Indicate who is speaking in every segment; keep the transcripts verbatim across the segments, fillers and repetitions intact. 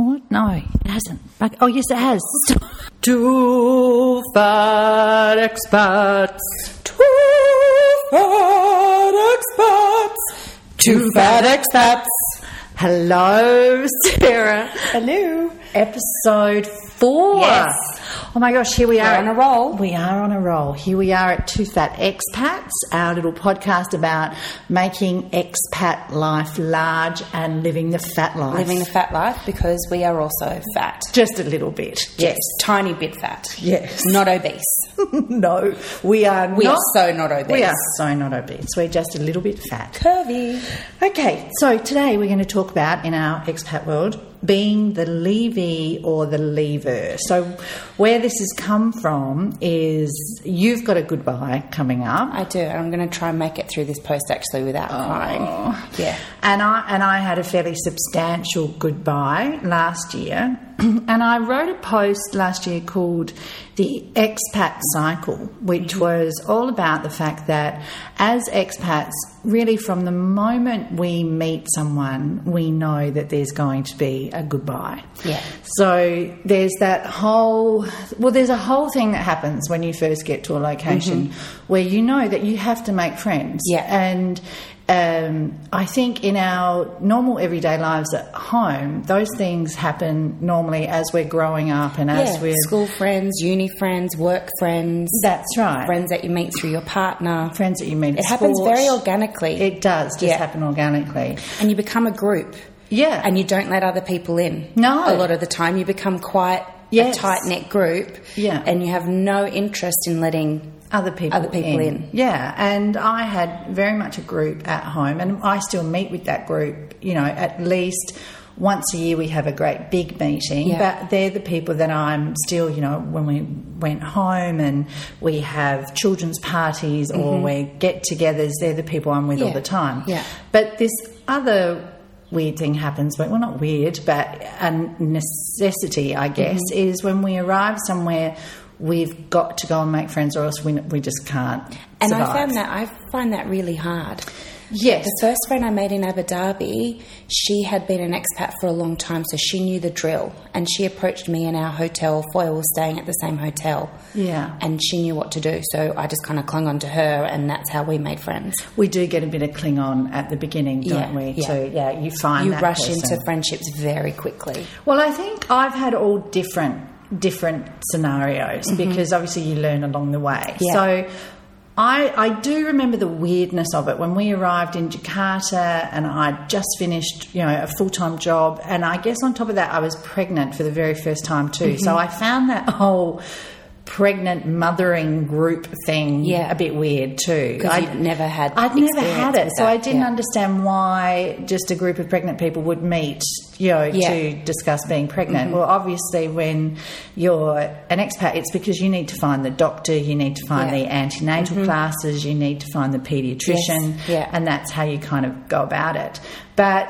Speaker 1: what? No, it hasn't. But, oh, yes, it has.
Speaker 2: Two fat expats.
Speaker 1: Two fat expats.
Speaker 2: Two fat expats.
Speaker 1: Hello, Sarah.
Speaker 2: Hello.
Speaker 1: Episode four.
Speaker 2: Yes.
Speaker 1: Oh my gosh, here we are.
Speaker 2: We're on a roll.
Speaker 1: We are on a roll. Here we are at Two Fat Expats, our little podcast about making expat life large and living the fat life.
Speaker 2: Living the fat life because we are also fat.
Speaker 1: Just a little bit.
Speaker 2: Yes. Tiny bit fat.
Speaker 1: Yes.
Speaker 2: Not obese.
Speaker 1: No, we are
Speaker 2: We
Speaker 1: not.
Speaker 2: are so not obese.
Speaker 1: We are so not obese. We're just a little bit fat.
Speaker 2: Curvy.
Speaker 1: Okay, so today we're going to talk about, in our expat world, being the leavee or the leaver. So where this has come from is you've got a goodbye coming up.
Speaker 2: I do, and I'm going to try and make it through this post actually without
Speaker 1: Oh.
Speaker 2: crying. Yeah.
Speaker 1: And I and I had a fairly substantial goodbye last year. And I wrote a post last year called The Expat Cycle, which was all about the fact that as expats, really from the moment we meet someone, we know that there's going to be a goodbye.
Speaker 2: Yeah.
Speaker 1: So there's that whole, well, there's a whole thing that happens when you first get to a location mm-hmm. where you know that you have to make friends.
Speaker 2: Yeah.
Speaker 1: And Um, I think in our normal everyday lives at home, those things happen normally as we're growing up and as
Speaker 2: yeah.
Speaker 1: we're...
Speaker 2: School friends, uni friends, work friends.
Speaker 1: That's right.
Speaker 2: Friends that you meet through your partner.
Speaker 1: Friends that you meet at
Speaker 2: It happens
Speaker 1: sports.
Speaker 2: very organically.
Speaker 1: It does just
Speaker 2: Yeah.
Speaker 1: happen organically.
Speaker 2: And you become a group.
Speaker 1: Yeah.
Speaker 2: And you don't let other people in.
Speaker 1: No.
Speaker 2: A lot of the time you become quite
Speaker 1: Yes.
Speaker 2: a tight-knit group.
Speaker 1: Yeah.
Speaker 2: And you have no interest in letting...
Speaker 1: Other people,
Speaker 2: Other people in.
Speaker 1: in. Yeah, and I had very much a group at home, and I still meet with that group, you know, at least once a year we have a great big meeting,
Speaker 2: Yeah.
Speaker 1: but they're the people that I'm still, you know, when we went home and we have children's parties or
Speaker 2: Mm-hmm.
Speaker 1: we get-togethers, they're the people I'm with
Speaker 2: Yeah.
Speaker 1: all the time.
Speaker 2: Yeah.
Speaker 1: But this other weird thing happens, but well, not weird, but a necessity, I guess,
Speaker 2: Mm-hmm.
Speaker 1: is when we arrive somewhere, we've got to go and make friends or else we, we just can't
Speaker 2: And
Speaker 1: survive.
Speaker 2: I found that, I find that really hard.
Speaker 1: Yes.
Speaker 2: The first friend I made in Abu Dhabi, she had been an expat for a long time, so she knew the drill. And she approached me in our hotel. Foyle was staying at the same hotel.
Speaker 1: Yeah.
Speaker 2: And she knew what to do, so I just kind of clung on to her, and that's how we made friends.
Speaker 1: We do get a bit of cling on at the beginning, don't
Speaker 2: Yeah,
Speaker 1: we?
Speaker 2: yeah.
Speaker 1: So, yeah, you find
Speaker 2: You
Speaker 1: that
Speaker 2: rush
Speaker 1: person.
Speaker 2: into friendships very quickly.
Speaker 1: Well, I think I've had all different different scenarios mm-hmm. because obviously you learn along the way.
Speaker 2: Yeah.
Speaker 1: So I, I do remember the weirdness of it when we arrived in Jakarta and I'd just finished, you know, a full-time job, and I guess on top of that I was pregnant for the very first time too. Mm-hmm. So I found that whole pregnant mothering group thing
Speaker 2: Yeah.
Speaker 1: a bit weird too.
Speaker 2: Because you'd never had
Speaker 1: I'd never had it,
Speaker 2: with
Speaker 1: so
Speaker 2: that,
Speaker 1: I didn't
Speaker 2: yeah.
Speaker 1: understand why just a group of pregnant people would meet, you know,
Speaker 2: Yeah.
Speaker 1: to discuss being pregnant.
Speaker 2: Mm-hmm.
Speaker 1: Well, obviously when you're an expat, it's because you need to find the doctor, you need to find
Speaker 2: Yeah.
Speaker 1: the antenatal
Speaker 2: Mm-hmm.
Speaker 1: classes, you need to find the paediatrician,
Speaker 2: Yes. Yeah.
Speaker 1: and that's how you kind of go about it. But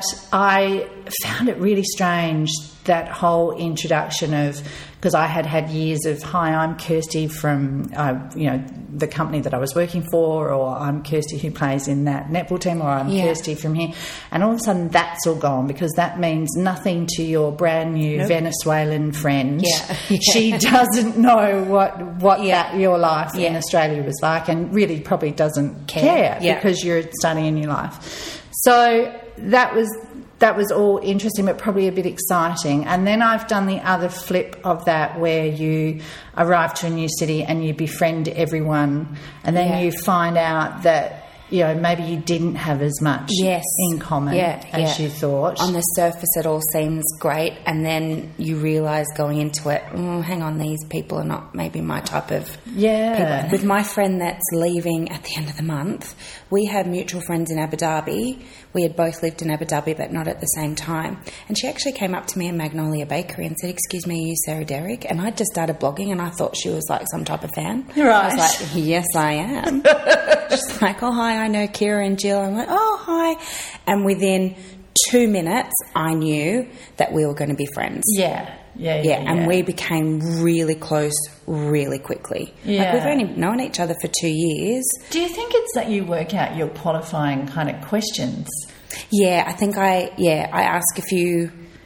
Speaker 1: I found it really strange, that whole introduction of, because I had had years of, hi, I'm Kirsty from, uh, you know, the company that I was working for, or I'm Kirsty who plays in that netball team, or I'm
Speaker 2: Yeah.
Speaker 1: Kirsty from here. And all of a sudden that's all gone, because that means nothing to your brand new
Speaker 2: Nope.
Speaker 1: Venezuelan friend.
Speaker 2: Yeah.
Speaker 1: She doesn't know what, what
Speaker 2: Yeah.
Speaker 1: that, your life in
Speaker 2: Yeah.
Speaker 1: Australia was like, and really probably doesn't
Speaker 2: Care.
Speaker 1: care,
Speaker 2: Yeah.
Speaker 1: because you're starting a new life. So that was that was all interesting, but probably a bit exciting. And then I've done the other flip of that, where you arrive to a new city and you befriend everyone, and then
Speaker 2: Yeah.
Speaker 1: you find out that, you know, maybe you didn't have as much
Speaker 2: Yes.
Speaker 1: in common
Speaker 2: Yeah,
Speaker 1: as
Speaker 2: yeah.
Speaker 1: you thought.
Speaker 2: On the surface, it all seems great, and then you realise going into it, oh, hang on, these people are not maybe my type of
Speaker 1: Yeah.
Speaker 2: people. With my friend that's leaving at the end of the month, we had mutual friends in Abu Dhabi. We had both lived in Abu Dhabi, but not at the same time. And she actually came up to me in Magnolia Bakery and said, "Excuse me, are you Sarah Derrick?" And I just started blogging, and I thought she was like some type of fan.
Speaker 1: Right.
Speaker 2: I was like, "Yes, I am." She's like, "Oh, hi, I know Kira and Jill." I'm like, "Oh, hi." And within two minutes, I knew that we were going to be friends.
Speaker 1: Yeah. Yeah, yeah,
Speaker 2: Yeah, and
Speaker 1: yeah.
Speaker 2: we became really close really quickly.
Speaker 1: Yeah.
Speaker 2: Like, we've only known each other for two years.
Speaker 1: Do you think it's that you work out your qualifying kind of questions?
Speaker 2: Yeah, I think I, yeah, I ask a few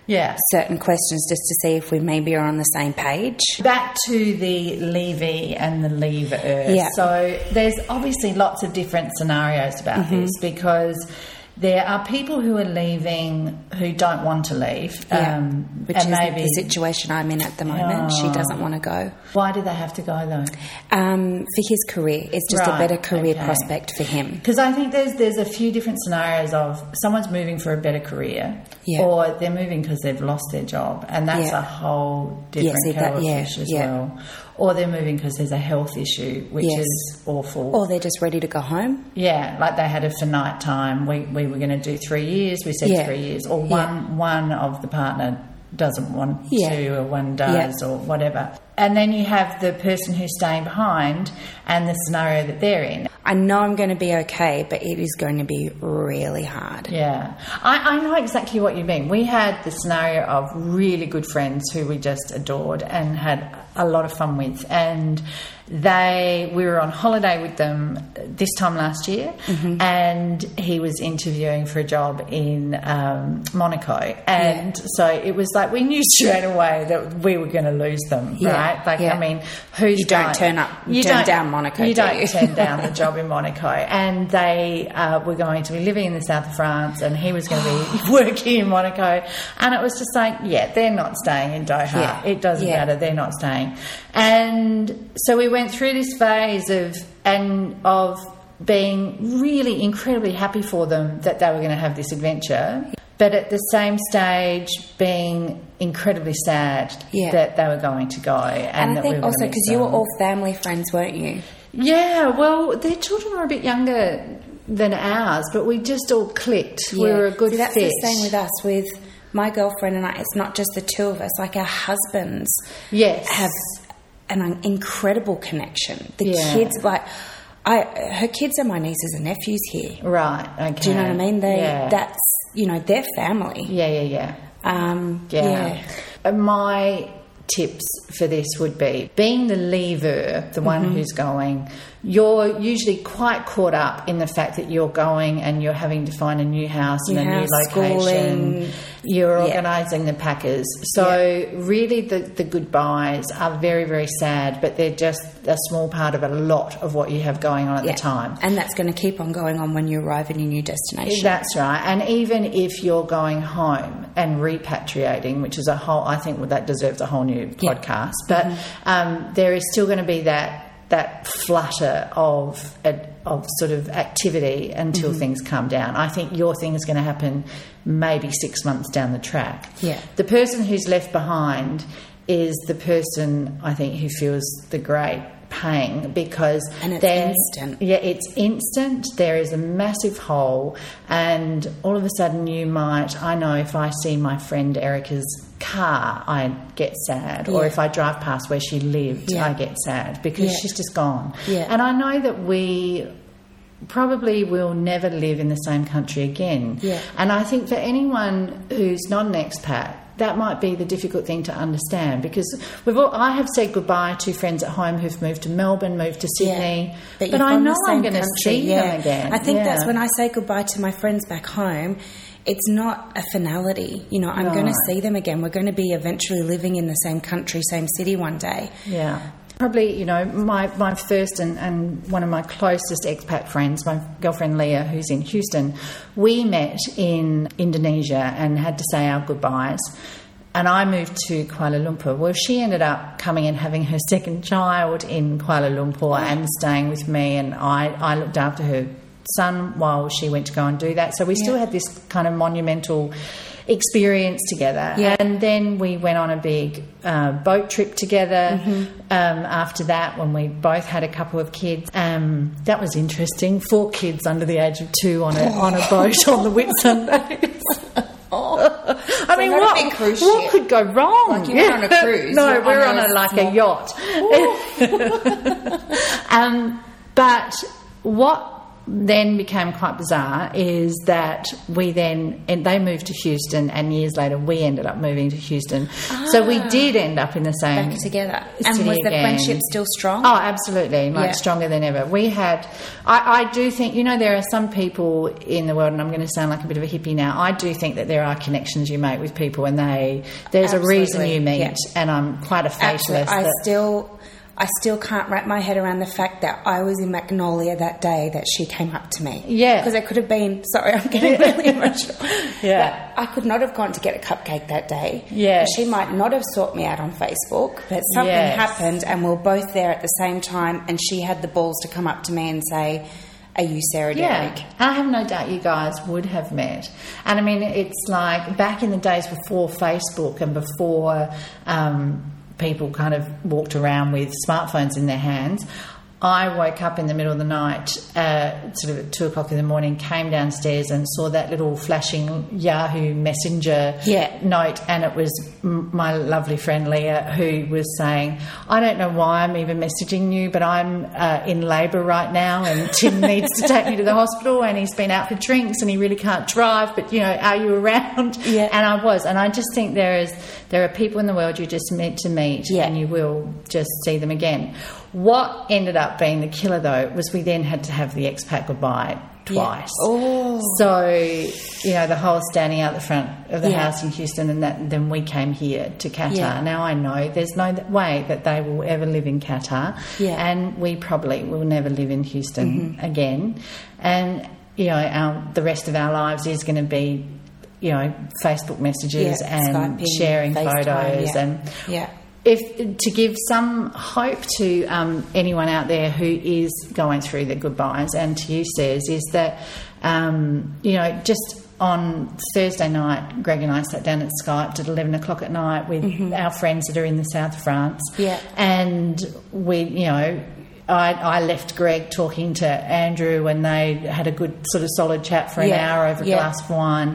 Speaker 1: Yeah.
Speaker 2: certain questions just to see if we maybe are on the same page.
Speaker 1: Back to the leavee and the leaver.
Speaker 2: Yeah.
Speaker 1: So there's obviously lots of different scenarios about
Speaker 2: Mm-hmm.
Speaker 1: this, because there are people who are leaving who don't want to leave.
Speaker 2: Yeah.
Speaker 1: Um,
Speaker 2: Which
Speaker 1: and
Speaker 2: is
Speaker 1: maybe,
Speaker 2: the situation I'm in at the moment. She
Speaker 1: Oh.
Speaker 2: doesn't want to go.
Speaker 1: Why do they have to go though?
Speaker 2: Um, for his career. It's just
Speaker 1: Right,
Speaker 2: a better career
Speaker 1: okay.
Speaker 2: prospect for him.
Speaker 1: Because I think there's there's a few different scenarios of someone's moving for a better career,
Speaker 2: Yeah.
Speaker 1: or they're moving because they've lost their job, and that's
Speaker 2: Yeah.
Speaker 1: a whole different
Speaker 2: see,
Speaker 1: kettle
Speaker 2: that-
Speaker 1: of
Speaker 2: yeah,
Speaker 1: fish as
Speaker 2: yeah.
Speaker 1: well. Or they're moving because there's a health issue, which
Speaker 2: Yes.
Speaker 1: is awful.
Speaker 2: Or they're just ready to go home.
Speaker 1: Yeah, like they had a finite time. We we were going to do three years. We said
Speaker 2: Yeah.
Speaker 1: three years. Or
Speaker 2: Yeah.
Speaker 1: one one of the partner doesn't want
Speaker 2: Yeah.
Speaker 1: to, or one does, or whatever. And then you have the person who's staying behind and the scenario that they're in.
Speaker 2: I know I'm going to be okay, but it is going to be really hard.
Speaker 1: Yeah, I, I know exactly what you mean. We had the scenario of really good friends who we just adored and had a lot of fun with, and they we were on holiday with them this time last year,
Speaker 2: Mm-hmm.
Speaker 1: and he was interviewing for a job in um, Monaco, and
Speaker 2: Yeah.
Speaker 1: so it was like we knew straight away that we were going to lose them,
Speaker 2: Yeah,
Speaker 1: right? Like,
Speaker 2: yeah.
Speaker 1: I mean, who's
Speaker 2: You don't
Speaker 1: going-
Speaker 2: turn up-
Speaker 1: you
Speaker 2: turn
Speaker 1: don't-
Speaker 2: down Monaco,
Speaker 1: You
Speaker 2: do
Speaker 1: don't
Speaker 2: you?
Speaker 1: turn down the job in Monaco, and they uh, were going to be living in the south of France, and he was going to be working in Monaco, and it was just like, yeah, they're not staying in Doha.
Speaker 2: Yeah.
Speaker 1: It doesn't
Speaker 2: Yeah.
Speaker 1: matter, they're not staying. And so we went through this phase of and of being really incredibly happy for them that they were going to have this adventure, but at the same stage being incredibly sad
Speaker 2: Yeah.
Speaker 1: that they were going to go, and,
Speaker 2: And I
Speaker 1: that
Speaker 2: think
Speaker 1: we were
Speaker 2: also
Speaker 1: going to
Speaker 2: because
Speaker 1: miss
Speaker 2: you were
Speaker 1: them.
Speaker 2: all family friends, weren't you?
Speaker 1: Yeah, well, their children were a bit younger than ours, but we just all clicked. We
Speaker 2: Yeah.
Speaker 1: were a good
Speaker 2: See, that's
Speaker 1: fit.
Speaker 2: the same with us. With my girlfriend and I, it's not just the two of us. Like our husbands
Speaker 1: Yes.
Speaker 2: have an incredible connection. The
Speaker 1: Yeah.
Speaker 2: kids, like, I, her kids are my nieces and nephews here.
Speaker 1: Right, okay.
Speaker 2: Do you know what I mean? They,
Speaker 1: yeah.
Speaker 2: that's, you know, their family.
Speaker 1: yeah, yeah, yeah.
Speaker 2: Um,
Speaker 1: Yeah.
Speaker 2: yeah.
Speaker 1: Uh, My tips for this would be being the leaver, the one
Speaker 2: Mm-hmm.
Speaker 1: who's going, you're usually quite caught up in the fact that you're going and you're having to find a new house
Speaker 2: New
Speaker 1: and a
Speaker 2: house,
Speaker 1: new location.
Speaker 2: schooling.
Speaker 1: You're
Speaker 2: Yeah.
Speaker 1: organising the packers. So really the, the goodbyes are very, very sad, but they're just a small part of a lot of what you have going on at
Speaker 2: Yeah.
Speaker 1: the time.
Speaker 2: And that's going to keep on going on when you arrive in your new destination.
Speaker 1: That's right. And even if you're going home and repatriating, which is a whole, I think that deserves a whole new
Speaker 2: Yeah.
Speaker 1: podcast, but um, there is still going to be that that flutter of of sort of activity until
Speaker 2: Mm-hmm.
Speaker 1: things calm down. I think your thing is going to happen maybe six months down the track.
Speaker 2: Yeah.
Speaker 1: The person who's left behind is the person, I think, who feels the great pang, because
Speaker 2: And it's
Speaker 1: then
Speaker 2: instant.
Speaker 1: yeah, it's instant. There is a massive hole, and all of a sudden you might, I know if I see my friend Erica's car, I get sad. Or
Speaker 2: Yeah.
Speaker 1: if I drive past where she lived,
Speaker 2: Yeah.
Speaker 1: I get sad because
Speaker 2: Yeah.
Speaker 1: she's just gone.
Speaker 2: Yeah.
Speaker 1: And I know that we probably will never live in the same country again.
Speaker 2: Yeah.
Speaker 1: And I think for anyone who's not an expat, that might be the difficult thing to understand, because we've all, I have said goodbye to friends at home who've moved to Melbourne, moved to Sydney,
Speaker 2: Yeah.
Speaker 1: but,
Speaker 2: you're
Speaker 1: I
Speaker 2: from
Speaker 1: know
Speaker 2: the
Speaker 1: I'm
Speaker 2: same
Speaker 1: going to
Speaker 2: country,
Speaker 1: see
Speaker 2: yeah.
Speaker 1: them again.
Speaker 2: I think
Speaker 1: Yeah.
Speaker 2: that's when I say goodbye to my friends back home. It's not a finality. You know, I'm going to
Speaker 1: Right.
Speaker 2: see them again. We're going to be eventually living in the same country, same city one day.
Speaker 1: Yeah. Probably, you know, my, my first and, and one of my closest expat friends, my girlfriend Leah, who's in Houston, we met in Indonesia and had to say our goodbyes. And I moved to Kuala Lumpur. Well, she ended up coming and having her second child in Kuala Lumpur and staying with me, and I, I looked after her son while she went to go and do that. So we still
Speaker 2: Yeah.
Speaker 1: had this kind of monumental experience together.
Speaker 2: Yeah.
Speaker 1: And then we went on a big uh, boat trip together
Speaker 2: Mm-hmm.
Speaker 1: um, after that, when we both had a couple of kids. Um, that was interesting. Four kids under the age of two on a, on a boat on the Whitsundays. I mean,
Speaker 2: not a
Speaker 1: what,
Speaker 2: big cruise
Speaker 1: what
Speaker 2: ship.
Speaker 1: could go wrong?
Speaker 2: Like you were on a cruise.
Speaker 1: No,
Speaker 2: You're
Speaker 1: we're
Speaker 2: on
Speaker 1: on,
Speaker 2: a
Speaker 1: a, like
Speaker 2: small-
Speaker 1: a yacht. um, but what then became quite bizarre is that we then, and they moved to Houston, and years later we ended up moving to Houston. Ah, so we did end up in the same
Speaker 2: back together.
Speaker 1: city
Speaker 2: And was the
Speaker 1: again.
Speaker 2: friendship still strong?
Speaker 1: Oh, absolutely, like
Speaker 2: Yeah.
Speaker 1: stronger than ever. We had, I, I do think, you know, there are some people in the world, and I'm going to sound like a bit of a hippie now, I do think that there are connections you make with people, and they there's
Speaker 2: Absolutely.
Speaker 1: a reason you meet,
Speaker 2: Yeah.
Speaker 1: and I'm quite a fatalist.
Speaker 2: Absolutely. I
Speaker 1: that-
Speaker 2: still... I still can't wrap my head around the fact that I was in Magnolia that day that she came up to me.
Speaker 1: Yeah.
Speaker 2: Because it could have been... Sorry, I'm getting really emotional.
Speaker 1: Yeah.
Speaker 2: But I could not have gone to get a cupcake that day.
Speaker 1: Yes.
Speaker 2: She might not have sought me out on Facebook, but something
Speaker 1: Yes.
Speaker 2: happened and we were both there at the same time, and she had the balls to come up to me and say, "Are you Sarah
Speaker 1: Yeah,
Speaker 2: Derrick?"
Speaker 1: I have no doubt you guys would have met. And I mean, it's like back in the days before Facebook and before um, people kind of walked around with smartphones in their hands, I woke up in the middle of the night, uh, sort of at two o'clock in the morning, came downstairs and saw that little flashing Yahoo Messenger
Speaker 2: Yeah.
Speaker 1: note, and it was m- my lovely friend Leah who was saying, "I don't know why I'm even messaging you, but I'm uh, in labour right now, and Tim needs to take me to the hospital, and he's been out for drinks, and he really can't drive. But you know, are you around?"
Speaker 2: Yeah.
Speaker 1: And I was, and I just think there is there are people in the world you're just meant to meet,
Speaker 2: Yeah.
Speaker 1: and you will just see them again. What ended up being the killer, though, was we then had to have the expat goodbye twice.
Speaker 2: Yeah. Oh.
Speaker 1: So, you know, the whole standing out the front of the
Speaker 2: Yeah.
Speaker 1: house in Houston, and that, then we came here to Qatar.
Speaker 2: Yeah.
Speaker 1: Now, I know there's no way that they will ever live in Qatar,
Speaker 2: Yeah.
Speaker 1: and we probably will never live in Houston
Speaker 2: Mm-hmm.
Speaker 1: again. And, you know, our, the rest of our lives is going to be, you know, Facebook messages
Speaker 2: Yeah,
Speaker 1: and
Speaker 2: Skyping,
Speaker 1: sharing
Speaker 2: FaceTime,
Speaker 1: photos
Speaker 2: yeah.
Speaker 1: and...
Speaker 2: Yeah.
Speaker 1: If to give some hope to um, anyone out there who is going through the goodbyes, and to you, Says, is that um, you know, just on Thursday night, Greg and I sat down at Skype at eleven o'clock at night with
Speaker 2: Mm-hmm.
Speaker 1: our friends that are in the south of France,
Speaker 2: Yeah.
Speaker 1: and we, you know. I, I left Greg talking to Andrew, and they had a good sort of solid chat for an
Speaker 2: Yeah,
Speaker 1: hour over a
Speaker 2: yeah.
Speaker 1: glass of wine.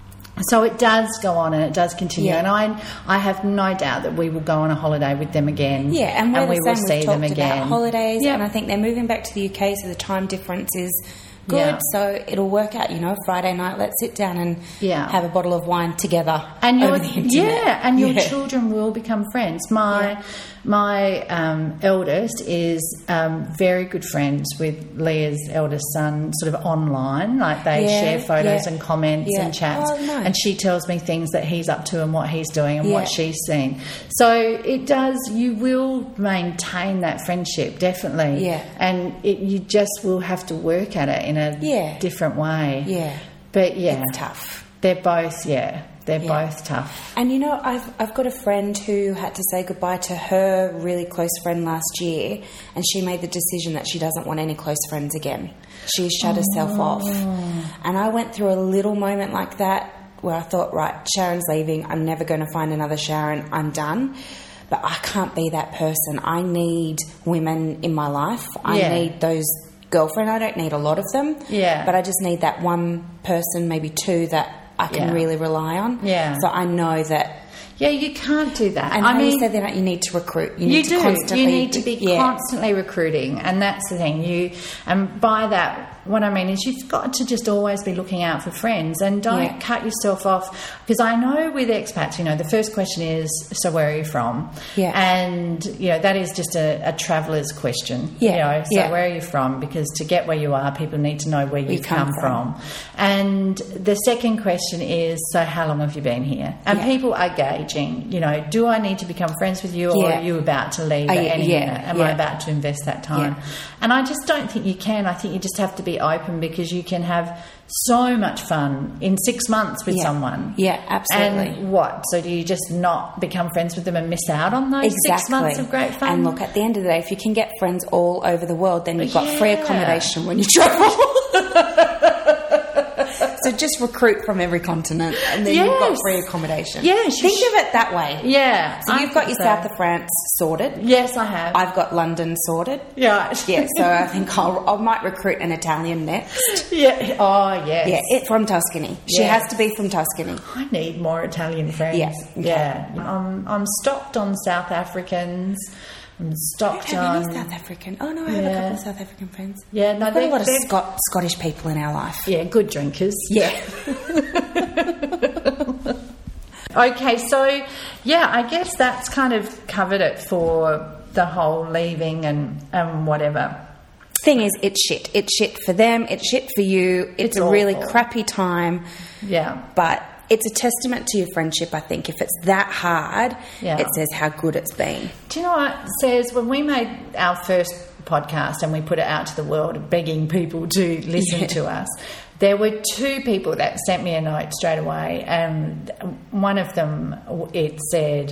Speaker 1: So it does go on, and it does continue,
Speaker 2: Yeah.
Speaker 1: and I I have no doubt that we will go on a holiday with them again.
Speaker 2: Yeah, and we're
Speaker 1: we
Speaker 2: the
Speaker 1: will
Speaker 2: same.
Speaker 1: see
Speaker 2: We've
Speaker 1: them
Speaker 2: talked
Speaker 1: again.
Speaker 2: about holidays,
Speaker 1: Yep.
Speaker 2: and I think they're moving back to the U K, so the time difference is good.
Speaker 1: Yeah.
Speaker 2: So it'll work out. You know, Friday night, let's sit down and
Speaker 1: Yeah.
Speaker 2: have a bottle of wine together
Speaker 1: and your
Speaker 2: over the internet.
Speaker 1: yeah, and your
Speaker 2: Yeah.
Speaker 1: children will become friends. My
Speaker 2: Yeah.
Speaker 1: my um, eldest is um, very good friends with Leah's eldest son, sort of online. Like they
Speaker 2: Yeah,
Speaker 1: share photos
Speaker 2: yeah.
Speaker 1: and comments
Speaker 2: Yeah.
Speaker 1: and chats,
Speaker 2: Oh, nice.
Speaker 1: and she tells me things that he's up to and what he's doing and
Speaker 2: Yeah.
Speaker 1: what she's seeing. So it does. You will maintain that friendship, definitely.
Speaker 2: Yeah.
Speaker 1: and it, you just will have to work at it in a
Speaker 2: Yeah.
Speaker 1: different way.
Speaker 2: Yeah.
Speaker 1: But yeah,
Speaker 2: It's tough.
Speaker 1: They're both yeah. They're
Speaker 2: Yeah.
Speaker 1: both tough.
Speaker 2: And you know, I've I've got a friend who had to say goodbye to her really close friend last year, and she made the decision that she doesn't want any close friends again. She's shut herself off. And I went through a little moment like that where I thought, right, Sharon's leaving. I'm never going to find another Sharon. I'm done. But I can't be that person. I need women in my life. I
Speaker 1: Yeah.
Speaker 2: need those girlfriend. I don't need a lot of them.
Speaker 1: Yeah.
Speaker 2: But I just need that one person, maybe two, that I can
Speaker 1: Yeah.
Speaker 2: really rely on.
Speaker 1: Yeah.
Speaker 2: So I know that.
Speaker 1: Yeah, you can't do that.
Speaker 2: And
Speaker 1: I
Speaker 2: how
Speaker 1: mean,
Speaker 2: you said that you need to recruit. You,
Speaker 1: you
Speaker 2: need
Speaker 1: do.
Speaker 2: to constantly.
Speaker 1: You need to be
Speaker 2: yeah.
Speaker 1: constantly recruiting, and that's the thing. You and by that, what I mean is you've got to just always be looking out for friends, and don't
Speaker 2: Yeah.
Speaker 1: cut yourself off. Because I know with expats, you know, the first question is, "So where are you from?"
Speaker 2: Yeah.
Speaker 1: And you know that is just a, a traveller's question.
Speaker 2: Yeah.
Speaker 1: You know, so
Speaker 2: Yeah.
Speaker 1: where are you from? Because to get where you are, people need to know where you've
Speaker 2: come
Speaker 1: come,
Speaker 2: from.
Speaker 1: from. And the second question is, "So how long have you been here?" And
Speaker 2: Yeah.
Speaker 1: people are gauging. You know, do I need to become friends with you, or
Speaker 2: Yeah.
Speaker 1: are you about to leave
Speaker 2: Are
Speaker 1: at
Speaker 2: you-
Speaker 1: any
Speaker 2: yeah,
Speaker 1: minute? Am I
Speaker 2: yeah.
Speaker 1: about to invest that time?
Speaker 2: Yeah.
Speaker 1: And I just don't think you can. I think you just have to be open, because you can have so much fun in six months with
Speaker 2: Yeah.
Speaker 1: someone.
Speaker 2: Yeah, absolutely.
Speaker 1: And what? So do you just not become friends with them and miss out on those
Speaker 2: Exactly.
Speaker 1: six months of great fun?
Speaker 2: And look, at the end of the day, if you can get friends all over the world, then you've got free
Speaker 1: Yeah.
Speaker 2: accommodation when you travel. So just recruit from every continent, and then you've got
Speaker 1: Yes.
Speaker 2: free accommodation.
Speaker 1: Yes, you
Speaker 2: Think
Speaker 1: sh-
Speaker 2: of it that way.
Speaker 1: yeah.
Speaker 2: So
Speaker 1: I
Speaker 2: you've got
Speaker 1: think
Speaker 2: your
Speaker 1: so.
Speaker 2: south of France sorted.
Speaker 1: Yes, I have.
Speaker 2: I've got London sorted.
Speaker 1: yeah.
Speaker 2: Yeah, so I think I'll, I might recruit an Italian next.
Speaker 1: yeah. Oh, yes.
Speaker 2: Yeah, it from Tuscany. She
Speaker 1: Yeah.
Speaker 2: has to be from Tuscany.
Speaker 1: I need more Italian friends.
Speaker 2: Yeah, okay.
Speaker 1: Yeah. I'm, I'm stocked on South Africans. from
Speaker 2: I
Speaker 1: Stockton.
Speaker 2: don't have any South African. Oh, no, I have
Speaker 1: Yeah.
Speaker 2: a couple of South African friends.
Speaker 1: Yeah, no,
Speaker 2: We've got a
Speaker 1: they're-
Speaker 2: lot of
Speaker 1: they're-
Speaker 2: Scot- Scottish people in our life.
Speaker 1: Yeah, good drinkers.
Speaker 2: Yeah.
Speaker 1: Okay, so yeah, I guess that's kind of covered it for the whole leaving and, and whatever.
Speaker 2: Thing is, it's shit. It's shit for them. It's shit for you. It's,
Speaker 1: It's
Speaker 2: a really
Speaker 1: awful.
Speaker 2: crappy time.
Speaker 1: Yeah.
Speaker 2: But it's a testament to your friendship, I think. If it's that hard,
Speaker 1: Yeah.
Speaker 2: it says how good it's been.
Speaker 1: Do you know what it says? When we made our first podcast and we put it out to the world begging people to listen
Speaker 2: Yeah.
Speaker 1: to us, there were two people that sent me a note straight away, and one of them, it said,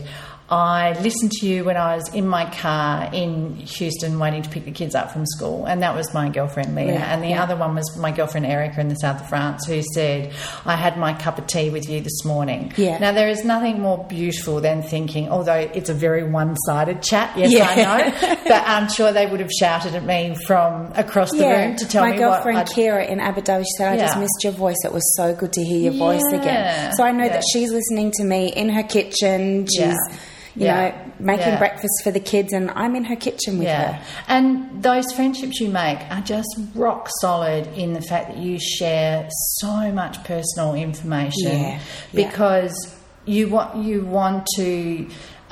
Speaker 1: I listened to you when I was in my car in Houston waiting to pick the kids up from school, and that was my girlfriend Leah.
Speaker 2: Yeah,
Speaker 1: and the
Speaker 2: yeah.
Speaker 1: other one was my girlfriend Erica in the south of France, who said, I had my cup of tea with you this morning.
Speaker 2: Yeah.
Speaker 1: Now, there is nothing more beautiful than thinking, although it's a very one-sided chat, yes,
Speaker 2: Yeah.
Speaker 1: I know, but I'm sure they would have shouted at me from across the room to tell
Speaker 2: my
Speaker 1: me
Speaker 2: girlfriend
Speaker 1: what I'd...
Speaker 2: Kira in Abu Dhabi, she said, I just
Speaker 1: Yeah.
Speaker 2: missed your voice. It was so good to hear your voice
Speaker 1: Yeah,
Speaker 2: again. So I know
Speaker 1: yeah.
Speaker 2: that she's listening to me in her kitchen. She's,
Speaker 1: Yeah.
Speaker 2: you
Speaker 1: Yeah.
Speaker 2: know, making
Speaker 1: Yeah.
Speaker 2: breakfast for the kids, and I'm in her kitchen with
Speaker 1: Yeah,
Speaker 2: her.
Speaker 1: and those friendships you make are just rock solid in the fact that you share so much personal information
Speaker 2: Yeah, yeah.
Speaker 1: because you want you want to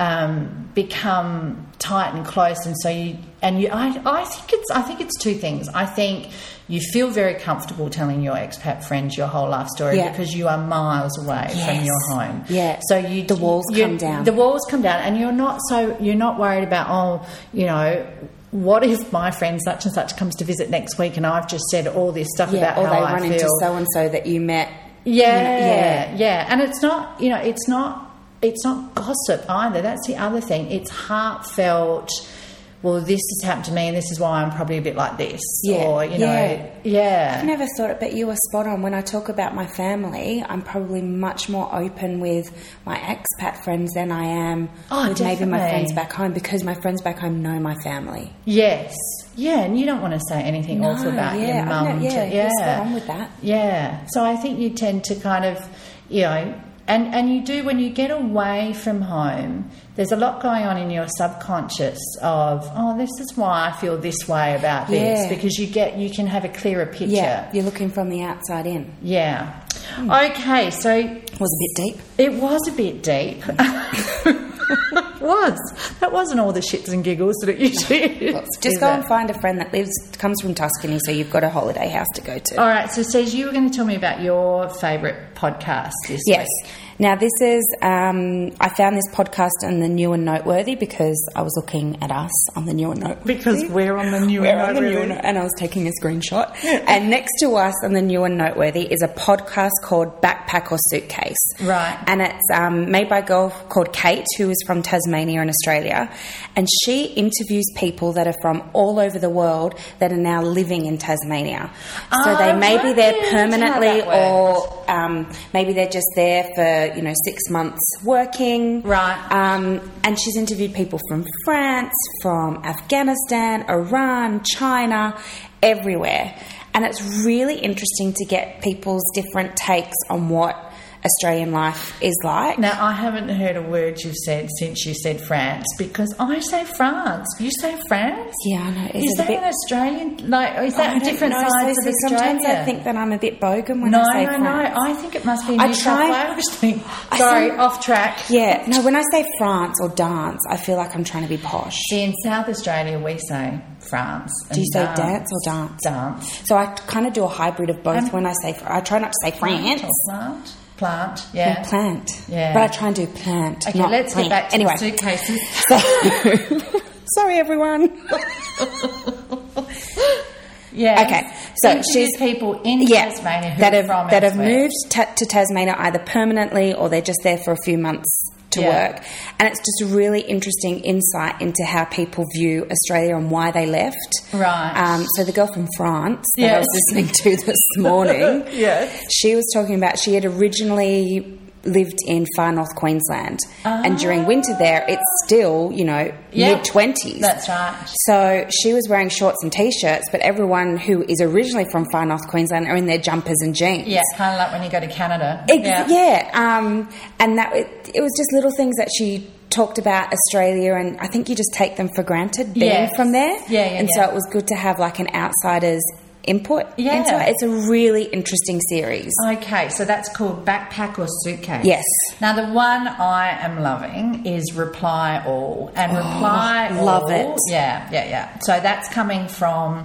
Speaker 1: um, become tight and close, and so you and you. I, I think it's I think it's two things. I think you feel very comfortable telling your expat friends your whole life story
Speaker 2: Yeah.
Speaker 1: because you are miles away from
Speaker 2: Yes.
Speaker 1: your home.
Speaker 2: Yeah.
Speaker 1: So you
Speaker 2: The walls
Speaker 1: you-
Speaker 2: come down.
Speaker 1: The walls come down, and you're not so you're not worried about oh you know. What if my friend such and such comes to visit next week and I've just said all this stuff
Speaker 2: Yeah,
Speaker 1: about
Speaker 2: or
Speaker 1: how
Speaker 2: they
Speaker 1: I
Speaker 2: run
Speaker 1: feel?
Speaker 2: into so and so that you met.
Speaker 1: Yeah,
Speaker 2: you know,
Speaker 1: yeah, yeah. And it's not, you know, it's not, it's not gossip either. That's the other thing. It's heartfelt. Well, this has happened to me, and this is why I'm probably a bit like this.
Speaker 2: Yeah,
Speaker 1: Or you know,
Speaker 2: yeah.
Speaker 1: yeah.
Speaker 2: I never thought it, but you were spot on. When I talk about my family, I'm probably much more open with my expat friends than I am
Speaker 1: Oh,
Speaker 2: with maybe my
Speaker 1: definitely.
Speaker 2: friends back home, because my friends back home know my family.
Speaker 1: Yes, yeah. And you don't want to say anything
Speaker 2: No,
Speaker 1: awful about
Speaker 2: yeah,
Speaker 1: your
Speaker 2: I
Speaker 1: mum.
Speaker 2: know, yeah,
Speaker 1: to,
Speaker 2: you're spot on with that.
Speaker 1: Yeah. So I think you tend to kind of, you know, and, and you do when you get away from home, there's a lot going on in your subconscious of, oh, this is why I feel this way about this.
Speaker 2: Yeah.
Speaker 1: Because you get you can have a clearer picture.
Speaker 2: Yeah, you're looking from the outside in.
Speaker 1: Yeah. Okay, so
Speaker 2: It was a bit deep.
Speaker 1: it was a bit deep. It was. That wasn't all the shits and giggles that it usually is.
Speaker 2: Just
Speaker 1: is
Speaker 2: go
Speaker 1: it?
Speaker 2: and find a friend that lives comes from Tuscany, so you've got a holiday house to go to.
Speaker 1: All right, so Steve, you were going to tell me about your favourite podcast this
Speaker 2: Yes.
Speaker 1: week.
Speaker 2: Now, this is, um, I found this podcast on the New and Noteworthy because I was looking at us on the New and Noteworthy.
Speaker 1: Because we're on the New
Speaker 2: We're
Speaker 1: and
Speaker 2: on the New
Speaker 1: Noteworthy.
Speaker 2: and, and I was taking a screenshot. And next to us on the New and Noteworthy is a podcast called Backpack or Suitcase.
Speaker 1: Right.
Speaker 2: And it's um, made by a girl called Kate, who is from Tasmania in Australia. And she interviews people that are from all over the world that are now living in Tasmania. So
Speaker 1: Oh,
Speaker 2: they maybe they're
Speaker 1: right.
Speaker 2: permanently
Speaker 1: How that
Speaker 2: or um, maybe they're just there for, you know, six months working.
Speaker 1: Right.
Speaker 2: Um, and she's interviewed people from France, from Afghanistan, Iran, China, everywhere. And it's really interesting to get people's different takes on what Australian life is like.
Speaker 1: Now, I haven't heard a word you've said since you said France, because I say France. You say France?
Speaker 2: Yeah, I know. Is,
Speaker 1: Is
Speaker 2: it
Speaker 1: that
Speaker 2: a bit...
Speaker 1: an Australian? Like, is
Speaker 2: I
Speaker 1: that
Speaker 2: don't
Speaker 1: different
Speaker 2: know.
Speaker 1: sides
Speaker 2: So
Speaker 1: of
Speaker 2: see,
Speaker 1: Australia?
Speaker 2: sometimes I think that I'm a bit bogan when
Speaker 1: no,
Speaker 2: I say
Speaker 1: no,
Speaker 2: France.
Speaker 1: no. I think it must be
Speaker 2: I
Speaker 1: New South
Speaker 2: try-
Speaker 1: Wales thing.
Speaker 2: I
Speaker 1: Sorry,
Speaker 2: think-
Speaker 1: off track.
Speaker 2: Yeah, no, when I say France or dance, I feel like I'm trying to be posh.
Speaker 1: See, in South Australia, we say France.
Speaker 2: Do you say
Speaker 1: and
Speaker 2: dance or dance?
Speaker 1: Dance.
Speaker 2: So I kind of do a hybrid of both
Speaker 1: Um,
Speaker 2: when I say... I try not to say France.
Speaker 1: Or plant. Plant, yeah.
Speaker 2: And plant.
Speaker 1: Yeah.
Speaker 2: But I try and do plant.
Speaker 1: Okay,
Speaker 2: not
Speaker 1: let's
Speaker 2: plant.
Speaker 1: get back to
Speaker 2: anyway.
Speaker 1: the suitcases.
Speaker 2: So, sorry, everyone.
Speaker 1: Yeah.
Speaker 2: Okay, so
Speaker 1: Interview
Speaker 2: she's
Speaker 1: people in
Speaker 2: yeah,
Speaker 1: Tasmania who
Speaker 2: that
Speaker 1: are
Speaker 2: have
Speaker 1: from
Speaker 2: that have
Speaker 1: elsewhere.
Speaker 2: moved ta- to Tasmania either permanently or they're just there for a few months to
Speaker 1: Yeah.
Speaker 2: work, and it's just a really interesting insight into how people view Australia and why they left.
Speaker 1: Right.
Speaker 2: Um, so the girl from France that I
Speaker 1: Yes.
Speaker 2: was listening to this morning,
Speaker 1: Yes.
Speaker 2: she was talking about she had originally lived in far north Queensland, oh. and during winter there, it's still, you know,
Speaker 1: yeah,
Speaker 2: mid twenties.
Speaker 1: That's right.
Speaker 2: So she was wearing shorts and t-shirts, but everyone who is originally from far north Queensland are in their jumpers and jeans.
Speaker 1: Yeah, kind of like when you go to Canada.
Speaker 2: Ex-
Speaker 1: yeah,
Speaker 2: yeah. Um, and that it, it was just little things that she talked about Australia, and I think you just take them for granted being
Speaker 1: yes.
Speaker 2: from there.
Speaker 1: Yeah, yeah.
Speaker 2: And
Speaker 1: yeah.
Speaker 2: so it was good to have like an outsider's input
Speaker 1: yeah.
Speaker 2: into it. It's a really interesting series.
Speaker 1: Okay, so that's called Backpack or Suitcase.
Speaker 2: Yes.
Speaker 1: Now the one I am loving is Reply All. And
Speaker 2: oh,
Speaker 1: Reply All...
Speaker 2: Love it.
Speaker 1: Yeah, yeah, yeah. So that's coming from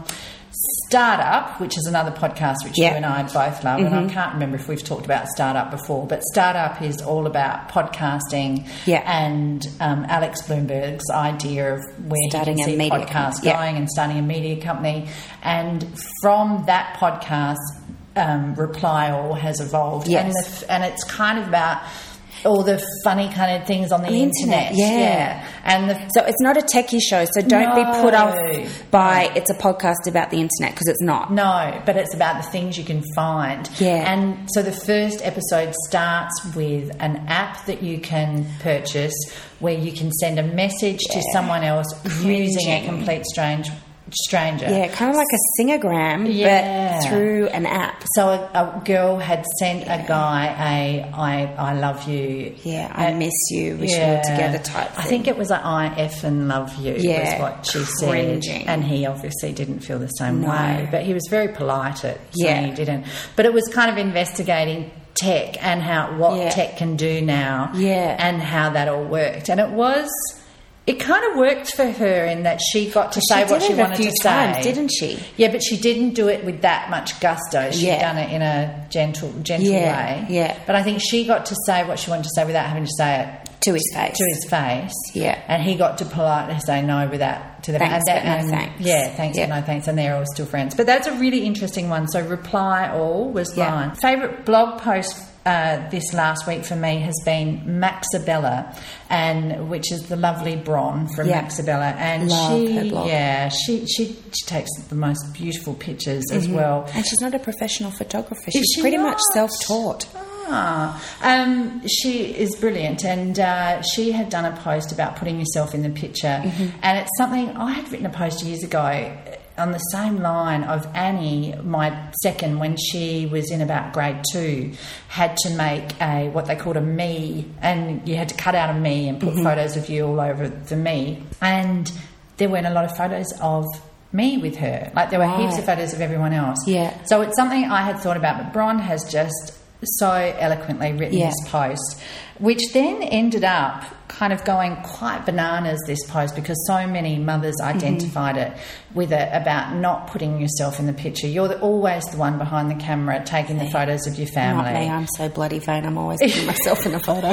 Speaker 1: Startup, which is another podcast which
Speaker 2: yeah.
Speaker 1: you and I both love, mm-hmm. and I can't remember if we've talked about Startup before, but Startup is all about podcasting
Speaker 2: yeah.
Speaker 1: and um, Alex Bloomberg's idea of where
Speaker 2: starting
Speaker 1: he can
Speaker 2: a
Speaker 1: see
Speaker 2: media
Speaker 1: podcasts
Speaker 2: yeah.
Speaker 1: going and starting a media company. And from that podcast, um, Reply All has evolved.
Speaker 2: Yes.
Speaker 1: And, the, and it's kind of about all the funny kind of things on the,
Speaker 2: the
Speaker 1: internet.
Speaker 2: internet. Yeah.
Speaker 1: yeah. And the,
Speaker 2: so it's not a techie show, so don't
Speaker 1: no.
Speaker 2: be put off by it's a podcast about the internet, because it's not.
Speaker 1: No, but it's about the things you can find.
Speaker 2: Yeah.
Speaker 1: And so the first episode starts with an app that you can purchase where you can send a message
Speaker 2: yeah.
Speaker 1: to someone else
Speaker 2: Cringing.
Speaker 1: using a complete strange stranger.
Speaker 2: Yeah, kind of like a singogram,
Speaker 1: yeah.
Speaker 2: but through an app.
Speaker 1: So a, a girl had sent yeah. a guy a I I love you.
Speaker 2: Yeah, I miss you. Wish
Speaker 1: yeah.
Speaker 2: we were together type thing.
Speaker 1: I think it was a I effing love you
Speaker 2: yeah.
Speaker 1: was what she
Speaker 2: Cringing.
Speaker 1: said. And he obviously didn't feel the same
Speaker 2: no.
Speaker 1: way. But he was very polite at
Speaker 2: yeah.
Speaker 1: saying he didn't. But it was kind of investigating tech and how what
Speaker 2: yeah.
Speaker 1: tech can do now
Speaker 2: yeah.
Speaker 1: and how that all worked. And it was... It kind of worked for her in that she got to
Speaker 2: she
Speaker 1: say what
Speaker 2: did
Speaker 1: she
Speaker 2: it a
Speaker 1: wanted
Speaker 2: few
Speaker 1: to
Speaker 2: times,
Speaker 1: say,
Speaker 2: didn't she?
Speaker 1: Yeah, but she didn't do it with that much gusto. She'd
Speaker 2: yeah.
Speaker 1: done it in a gentle, gentle
Speaker 2: yeah.
Speaker 1: way.
Speaker 2: Yeah.
Speaker 1: But I think she got to say what she wanted to say without having to say it
Speaker 2: to his face.
Speaker 1: To his face.
Speaker 2: Yeah.
Speaker 1: And he got to politely say no without to them.
Speaker 2: Thanks,
Speaker 1: and that,
Speaker 2: but no
Speaker 1: and,
Speaker 2: thanks.
Speaker 1: Yeah, thanks,
Speaker 2: yeah.
Speaker 1: but no thanks. And they're all still friends. But that's a really interesting one. So Reply All was
Speaker 2: yeah.
Speaker 1: mine. Favourite blog post Uh, this last week for me has been Maxabella, and which is the lovely Bron from
Speaker 2: yeah.
Speaker 1: Maxabella, and
Speaker 2: Love
Speaker 1: she,
Speaker 2: her blog.
Speaker 1: yeah, she, she she takes the most beautiful pictures mm-hmm. as well.
Speaker 2: And she's not a professional photographer;
Speaker 1: Is
Speaker 2: she's
Speaker 1: she
Speaker 2: pretty
Speaker 1: not?
Speaker 2: much self-taught.
Speaker 1: Ah, um, she is brilliant, and uh, she had done a post about putting yourself in the picture,
Speaker 2: mm-hmm.
Speaker 1: and it's something I had written a post years ago on the same line of Annie, my second, when she was in about grade two, had to make a what they called a me, and you had to cut out a me and put mm-hmm. photos of you all over the me, and there weren't a lot of photos of me with her. Like there were
Speaker 2: right.
Speaker 1: heaps of photos of everyone else.
Speaker 2: Yeah.
Speaker 1: So it's something I had thought about, but Bron has just so eloquently written
Speaker 2: yeah.
Speaker 1: this post, which then ended up kind of going quite bananas, this post, because so many mothers identified mm-hmm. it with it about not putting yourself in the picture. You're the, always the one behind the camera taking the photos of your family.
Speaker 2: Not me, I'm so bloody vain, I'm always putting myself in a photo.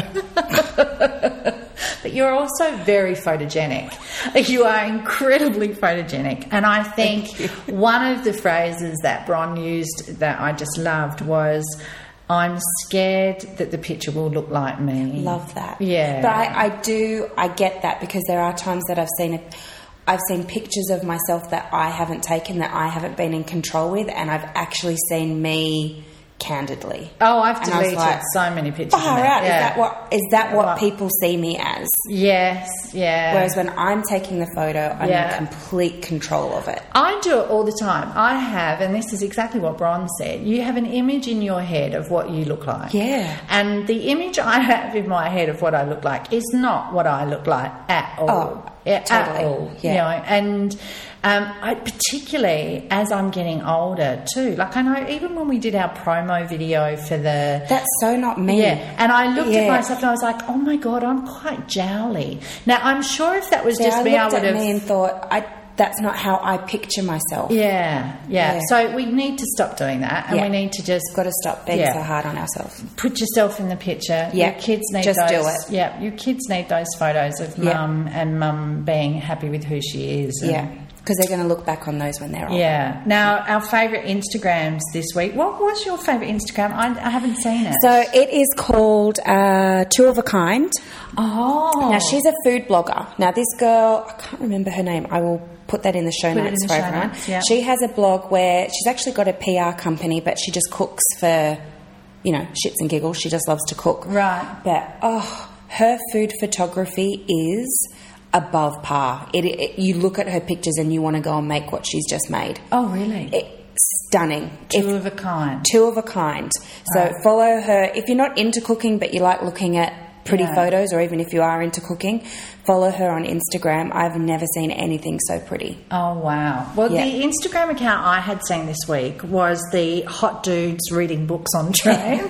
Speaker 1: But you're also very photogenic. You are incredibly photogenic. And I think one of the phrases that Bron used that I just loved was, I'm scared that the picture will look like me.
Speaker 2: Love that.
Speaker 1: Yeah.
Speaker 2: But I, I do, I get that, because there are times that I've seen it. I've seen pictures of myself that I haven't taken, that I haven't been in control with, and I've actually seen me candidly.
Speaker 1: Oh, I've deleted
Speaker 2: like,
Speaker 1: so many pictures.
Speaker 2: Far
Speaker 1: of
Speaker 2: out.
Speaker 1: Yeah.
Speaker 2: Is that what is that what
Speaker 1: Well,
Speaker 2: people see me as?
Speaker 1: Yes, yeah.
Speaker 2: Whereas when I'm taking the photo, I'm
Speaker 1: yeah.
Speaker 2: in complete control of it.
Speaker 1: I do it all the time. I have, and this is exactly what Bron said, you have an image in your head of what you look like.
Speaker 2: Yeah.
Speaker 1: And the image I have in my head of what I look like is not what I look like at all.
Speaker 2: Oh,
Speaker 1: yeah,
Speaker 2: totally.
Speaker 1: At all.
Speaker 2: Yeah.
Speaker 1: You know, and um, I, particularly as I'm getting older too. Like I know even when we did our promo video for the...
Speaker 2: That's so not me.
Speaker 1: Yeah, and I looked
Speaker 2: yeah.
Speaker 1: at myself and I was like, oh my God, I'm quite jowly. Now, I'm sure if that was
Speaker 2: See,
Speaker 1: just
Speaker 2: I
Speaker 1: me, I
Speaker 2: looked
Speaker 1: would
Speaker 2: at
Speaker 1: have...
Speaker 2: me and thought, I, that's not how I picture myself.
Speaker 1: Yeah, yeah,
Speaker 2: Yeah.
Speaker 1: So we need to stop doing that, and
Speaker 2: Yeah.
Speaker 1: we need to just...
Speaker 2: Got to stop being
Speaker 1: Yeah.
Speaker 2: so hard on ourselves.
Speaker 1: Put yourself in the picture.
Speaker 2: Yeah.
Speaker 1: Your kids need
Speaker 2: Just
Speaker 1: those.
Speaker 2: do it.
Speaker 1: Yeah, your kids need those photos of
Speaker 2: Yeah.
Speaker 1: mum and mum being happy with who she is. And
Speaker 2: Yeah, because they're going to look back on those when they're older.
Speaker 1: Yeah. Now, our favourite Instagrams this week. What was your favourite Instagram? I, I haven't seen it.
Speaker 2: So it is called uh, Two of a Kind.
Speaker 1: Oh.
Speaker 2: Now, she's a food blogger. Now, this girl, I can't remember her name. I will put that in the show
Speaker 1: Put it
Speaker 2: notes
Speaker 1: in the
Speaker 2: for
Speaker 1: show
Speaker 2: everyone.
Speaker 1: notes, yeah.
Speaker 2: She has a blog where she's actually got a P R company, but she just cooks for you know, shits and giggles. She just loves to cook.
Speaker 1: Right.
Speaker 2: But, oh, her food photography is above par. It, it, you look at her pictures and you want to go and make what she's just made.
Speaker 1: Oh, really?
Speaker 2: It, stunning.
Speaker 1: Two
Speaker 2: if,
Speaker 1: of a kind.
Speaker 2: Two of a kind. So
Speaker 1: Right.
Speaker 2: follow her. If you're not into cooking but you like looking at pretty
Speaker 1: Yeah.
Speaker 2: photos, or even if you are into cooking, follow her on Instagram. I've never seen anything so pretty.
Speaker 1: Oh, wow. Well,
Speaker 2: Yeah.
Speaker 1: the Instagram account I had seen this week was the hot dudes reading books on trains,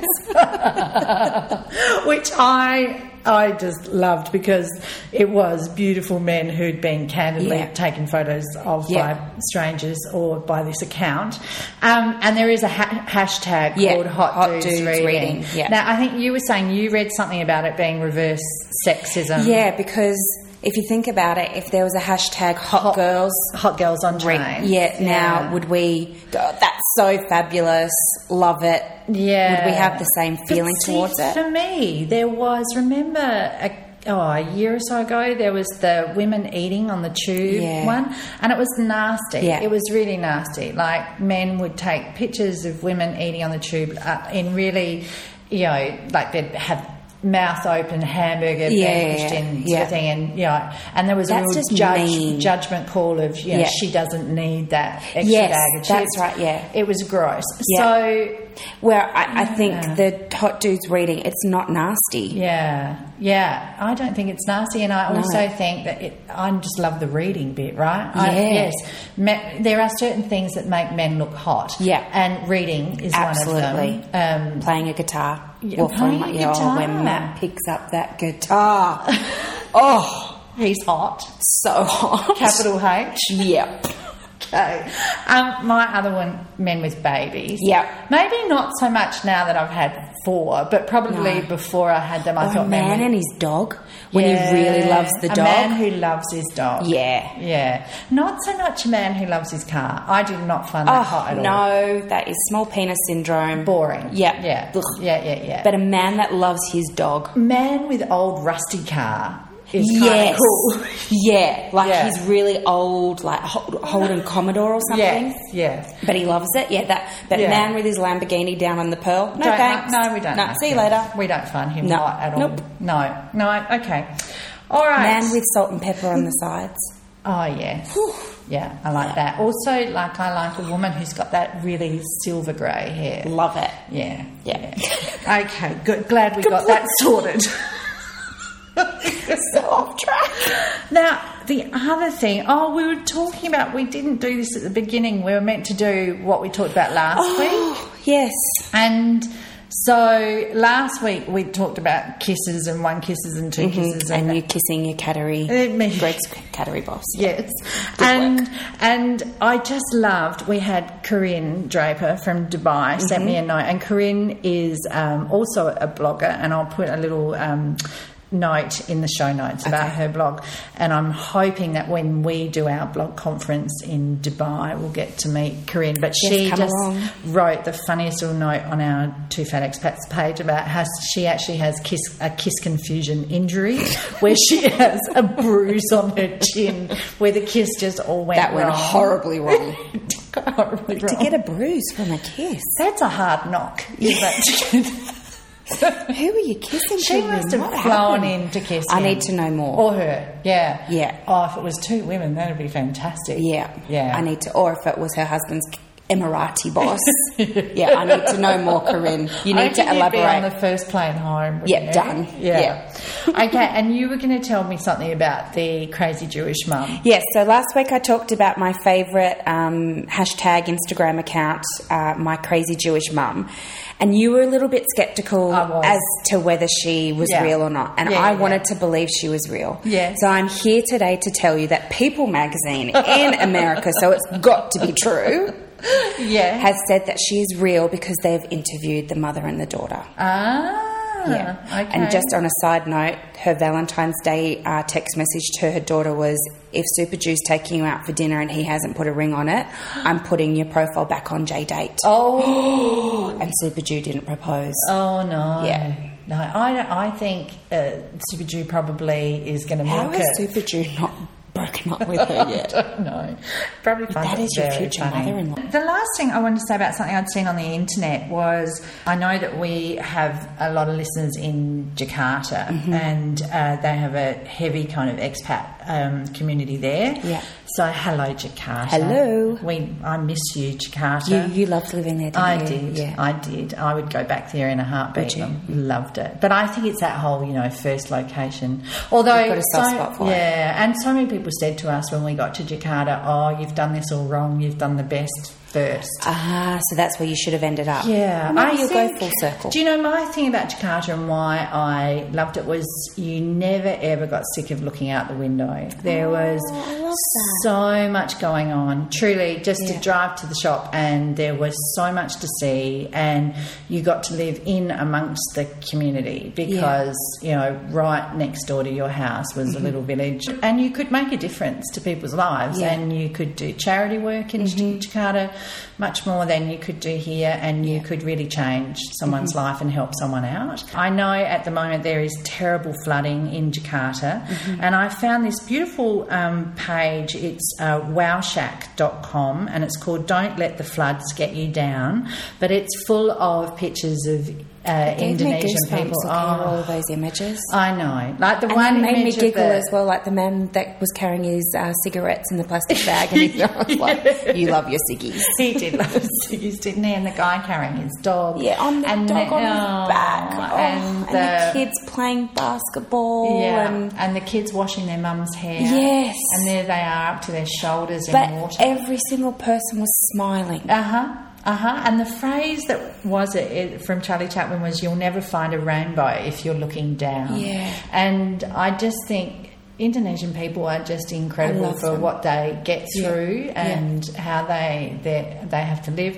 Speaker 1: which I I just loved because it was beautiful men who'd been candidly
Speaker 2: Yeah.
Speaker 1: taken photos of
Speaker 2: Yeah.
Speaker 1: by strangers or by this account. Um, and there is a ha- hashtag
Speaker 2: Yeah,
Speaker 1: called Hot,
Speaker 2: Hot
Speaker 1: Dudes,
Speaker 2: Dudes
Speaker 1: Reading.
Speaker 2: Reading, yeah.
Speaker 1: Now, I think you were saying you read something about it being reverse sexism.
Speaker 2: Yeah, because if you think about it, if there was a hashtag hot,
Speaker 1: Hot-
Speaker 2: girls,
Speaker 1: Hot girls on
Speaker 2: read,
Speaker 1: trains.
Speaker 2: yeah, now would we go, that's so fabulous, love it.
Speaker 1: Yeah.
Speaker 2: Would we have the same
Speaker 1: But
Speaker 2: feeling
Speaker 1: see,
Speaker 2: towards it?
Speaker 1: For me, there was, remember, a, oh, a year or so ago, there was the women eating on the tube
Speaker 2: Yeah.
Speaker 1: one, and it was nasty.
Speaker 2: Yeah.
Speaker 1: It was really nasty. Like, men would take pictures of women eating on the tube uh, in really, you know, like they'd have mouth open hamburger
Speaker 2: Yeah,
Speaker 1: being pushed in sort
Speaker 2: yeah.
Speaker 1: of thing, and you know, and there was
Speaker 2: That's
Speaker 1: a real
Speaker 2: just
Speaker 1: judge,
Speaker 2: mean.
Speaker 1: judgment call of, you know,
Speaker 2: Yeah.
Speaker 1: she doesn't need that extra
Speaker 2: Yes,
Speaker 1: bag of chips.
Speaker 2: that's right, yeah.
Speaker 1: It was gross.
Speaker 2: Yeah.
Speaker 1: So
Speaker 2: Where I, I think
Speaker 1: Yeah.
Speaker 2: the hot dudes reading, it's not nasty.
Speaker 1: yeah, yeah. I don't think it's nasty, and I
Speaker 2: No.
Speaker 1: also think that it, I just love the reading bit, right? I,
Speaker 2: Yeah.
Speaker 1: yes, me, there are certain things that make men look hot.
Speaker 2: Yeah.
Speaker 1: and reading is
Speaker 2: Absolutely.
Speaker 1: one of them. Um,
Speaker 2: Playing a guitar.
Speaker 1: Yeah,
Speaker 2: Well,
Speaker 1: playing
Speaker 2: from-
Speaker 1: a
Speaker 2: yeah, oh,
Speaker 1: guitar.
Speaker 2: when Matt picks up that guitar. Oh,
Speaker 1: he's hot.
Speaker 2: so hot.
Speaker 1: Capital H.
Speaker 2: Yep.
Speaker 1: Okay. Um, my other one, men with babies.
Speaker 2: Yep.
Speaker 1: Maybe not so much now that I've had four, but probably
Speaker 2: No.
Speaker 1: before I had them, I
Speaker 2: Or a
Speaker 1: thought men
Speaker 2: man
Speaker 1: with-
Speaker 2: and his dog when
Speaker 1: Yeah,
Speaker 2: he really loves the
Speaker 1: a
Speaker 2: dog.
Speaker 1: man who loves his dog.
Speaker 2: Yeah.
Speaker 1: Yeah. Not so much a man who loves his car. I do not find that hot
Speaker 2: Oh,
Speaker 1: at all.
Speaker 2: no, that is small penis syndrome.
Speaker 1: Boring.
Speaker 2: Yeah.
Speaker 1: Yeah.
Speaker 2: Ugh.
Speaker 1: Yeah, yeah, yeah.
Speaker 2: But a man that loves his dog.
Speaker 1: man with old rusty car is kind
Speaker 2: Yes.
Speaker 1: of cool.
Speaker 2: Yeah. Like
Speaker 1: Yeah.
Speaker 2: he's really old, like Hol- Holden Commodore or something.
Speaker 1: Yes, yes.
Speaker 2: But he loves it. Yeah, that. But
Speaker 1: Yeah.
Speaker 2: man with his Lamborghini down on the Pearl. No
Speaker 1: Don't-
Speaker 2: thanks.
Speaker 1: No, we don't.
Speaker 2: No,
Speaker 1: like
Speaker 2: see you
Speaker 1: him.
Speaker 2: later.
Speaker 1: We don't find him
Speaker 2: No.
Speaker 1: hot at all.
Speaker 2: Nope.
Speaker 1: No. No, okay. All right.
Speaker 2: Man with salt and pepper on the sides.
Speaker 1: Oh, yes. Yeah, I like that. Also, like, I like a woman who's got that really silver grey hair.
Speaker 2: Love it.
Speaker 1: Yeah.
Speaker 2: Yeah.
Speaker 1: Okay, good. Glad we got that sorted.
Speaker 2: So off track.
Speaker 1: Now, the other thing, oh, we were talking about, we didn't do this at the beginning. We were meant to do what we talked about last week.
Speaker 2: Oh, yes.
Speaker 1: And so last week we talked about kisses and one kisses and 2 kisses.
Speaker 2: And you kissing your cattery,
Speaker 1: Uh, me-
Speaker 2: Greg's cattery boss.
Speaker 1: Yes.
Speaker 2: Good
Speaker 1: and
Speaker 2: work.
Speaker 1: and I just loved, we had Corinne Draper from Dubai sent me a note, and Corinne is um, also a blogger, and I'll put a little um, note in the show notes about
Speaker 2: Okay.
Speaker 1: her blog, and I'm hoping that when we do our blog conference in Dubai we'll get to meet Corinne. But
Speaker 2: Yes,
Speaker 1: she
Speaker 2: come
Speaker 1: just
Speaker 2: along.
Speaker 1: wrote the funniest little note on our Two Fat Expats page about how she actually has kiss, a kiss confusion injury where she has a bruise on her chin where the kiss just all went
Speaker 2: That went
Speaker 1: wrong.
Speaker 2: horribly wrong.
Speaker 1: horribly
Speaker 2: To
Speaker 1: wrong.
Speaker 2: get a bruise from a kiss.
Speaker 1: That's a hard knock. Is that
Speaker 2: Who were you kissing?
Speaker 1: she
Speaker 2: to
Speaker 1: must
Speaker 2: then?
Speaker 1: have
Speaker 2: What
Speaker 1: flown
Speaker 2: happened?
Speaker 1: in to kiss
Speaker 2: I
Speaker 1: him.
Speaker 2: need to know more.
Speaker 1: Or her, yeah.
Speaker 2: Yeah.
Speaker 1: Oh, if it was two women, that would be fantastic.
Speaker 2: Yeah.
Speaker 1: Yeah.
Speaker 2: I need to, or if it was her husband's Emirati boss. Yeah, I need to know more, Corinne. You
Speaker 1: I
Speaker 2: need to
Speaker 1: reckon you'd be on
Speaker 2: elaborate.
Speaker 1: the first plane home. wouldn't
Speaker 2: Yeah,
Speaker 1: you?
Speaker 2: done.
Speaker 1: Yeah. Okay, and you were going to tell me something about the crazy Jewish mum.
Speaker 2: Yes, so last week I talked about my favourite um, hashtag Instagram account, uh, My Crazy Jewish Mum. And you were a little bit sceptical
Speaker 1: I was.
Speaker 2: as to whether she was
Speaker 1: Yeah.
Speaker 2: real or not. And
Speaker 1: Yeah,
Speaker 2: I
Speaker 1: yeah,
Speaker 2: wanted
Speaker 1: yeah.
Speaker 2: to believe she was real.
Speaker 1: Yeah.
Speaker 2: So I'm here today to tell you that People magazine in America, so it's got to be true,
Speaker 1: Yeah.
Speaker 2: has said that she is real because they've interviewed the mother and the daughter.
Speaker 1: Ah.
Speaker 2: Yeah.
Speaker 1: Okay.
Speaker 2: And just on a side note, her Valentine's Day uh, text message to her daughter was, if Super Jew's taking you out for dinner and he hasn't put a ring on it, I'm putting your profile back on J-Date.
Speaker 1: Oh.
Speaker 2: And Super Jew didn't propose.
Speaker 1: Oh, no.
Speaker 2: Yeah.
Speaker 1: No, I, don't- I think uh, Super Jew probably is going to
Speaker 2: How
Speaker 1: milk
Speaker 2: has
Speaker 1: it.
Speaker 2: Super Jew not broken up with her yet.
Speaker 1: I don't know. Probably finds
Speaker 2: That
Speaker 1: it
Speaker 2: is your
Speaker 1: very
Speaker 2: future
Speaker 1: funny.
Speaker 2: mother-in-law.
Speaker 1: The last thing I wanted to say about something I'd seen on the internet was I know that we have a lot of listeners in Jakarta,
Speaker 2: Mm-hmm.
Speaker 1: and uh, they have a heavy kind of expat um, community there.
Speaker 2: Yeah.
Speaker 1: So hello, Jakarta.
Speaker 2: Hello.
Speaker 1: We I miss you, Jakarta.
Speaker 2: You, you loved living there, didn't
Speaker 1: I
Speaker 2: you?
Speaker 1: did.
Speaker 2: Yeah.
Speaker 1: I did. I would go back there in a heartbeat.
Speaker 2: Would you?
Speaker 1: I loved it. But I think it's that whole, you know, first location. Although,
Speaker 2: You've got a soft
Speaker 1: so,
Speaker 2: spot for it.
Speaker 1: yeah, and so many people said to us when we got to Jakarta, "Oh, you've done this all wrong. You've done the best first."
Speaker 2: Ah, so that's where you should have ended up.
Speaker 1: Yeah,
Speaker 2: Maybe
Speaker 1: I
Speaker 2: you'll
Speaker 1: think-
Speaker 2: go full circle.
Speaker 1: Do you know my thing about Jakarta and why I loved it was you never ever got sick of looking out the window. There was
Speaker 2: Oh, I love that.
Speaker 1: so much going on. Truly, just
Speaker 2: Yeah.
Speaker 1: to drive to the shop and there was so much to see, and you got to live in amongst the community because you know right next door to your house was
Speaker 2: Mm-hmm.
Speaker 1: a little village, and you could make a difference to people's lives,
Speaker 2: Yeah.
Speaker 1: and you could do charity work in
Speaker 2: Mm-hmm.
Speaker 1: Jakarta much more than you could do here, and you could really change someone's
Speaker 2: Mm-hmm.
Speaker 1: life and help someone out. I know at the moment there is terrible flooding in Jakarta,
Speaker 2: Mm-hmm.
Speaker 1: and I found this beautiful um, page. It's uh, wow shack dot com, and it's called Don't Let the Floods Get You Down, but it's full of pictures of uh,
Speaker 2: Gave me
Speaker 1: Indonesian
Speaker 2: goosebumps
Speaker 1: people.
Speaker 2: looking at all
Speaker 1: Oh,
Speaker 2: of those images.
Speaker 1: I know. Like the
Speaker 2: And
Speaker 1: one
Speaker 2: it made me
Speaker 1: image of
Speaker 2: giggle
Speaker 1: the-
Speaker 2: as well, like the man that was carrying his uh, cigarettes in the plastic bag, and he I was like, "You love your ciggies."
Speaker 1: He did love his ciggies, didn't he? And the guy carrying his dog.
Speaker 2: Yeah, on the
Speaker 1: and
Speaker 2: dog
Speaker 1: the,
Speaker 2: on his
Speaker 1: oh,
Speaker 2: back, oh,
Speaker 1: and,
Speaker 2: and, the, kids playing basketball,
Speaker 1: Yeah,
Speaker 2: and
Speaker 1: and the kids washing their mum's hair.
Speaker 2: Yes.
Speaker 1: And there they are up to their shoulders in
Speaker 2: but
Speaker 1: water.
Speaker 2: every single person was smiling.
Speaker 1: Uh huh. Uh huh. And the phrase that was it, it from Charlie Chaplin was, "You'll never find a rainbow if you're looking down."
Speaker 2: Yeah.
Speaker 1: And I just think Indonesian people are just
Speaker 2: I
Speaker 1: incredible
Speaker 2: love
Speaker 1: for
Speaker 2: them.
Speaker 1: what they get
Speaker 2: Yeah.
Speaker 1: through
Speaker 2: Yeah.
Speaker 1: and how they they they have to live.